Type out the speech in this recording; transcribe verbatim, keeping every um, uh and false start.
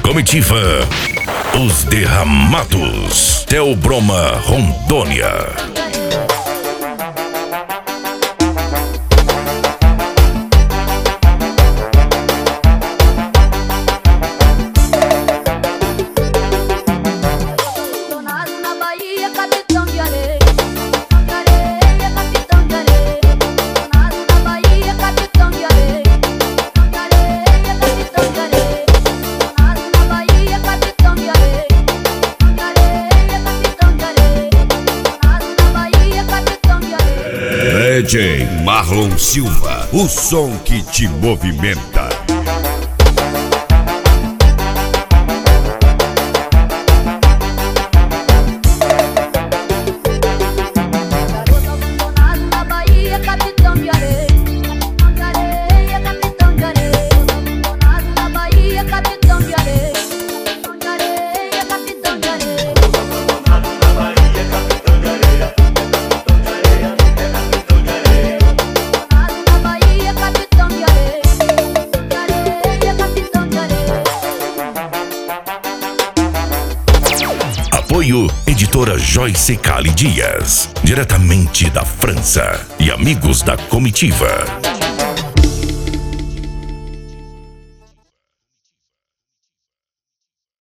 Comitiva Os Derramados, Theobroma, Rondônia. D J Marlon Silva, o som que te movimenta. Apoio Editora Joyce Cali Dias, diretamente da França, e amigos da Comitiva.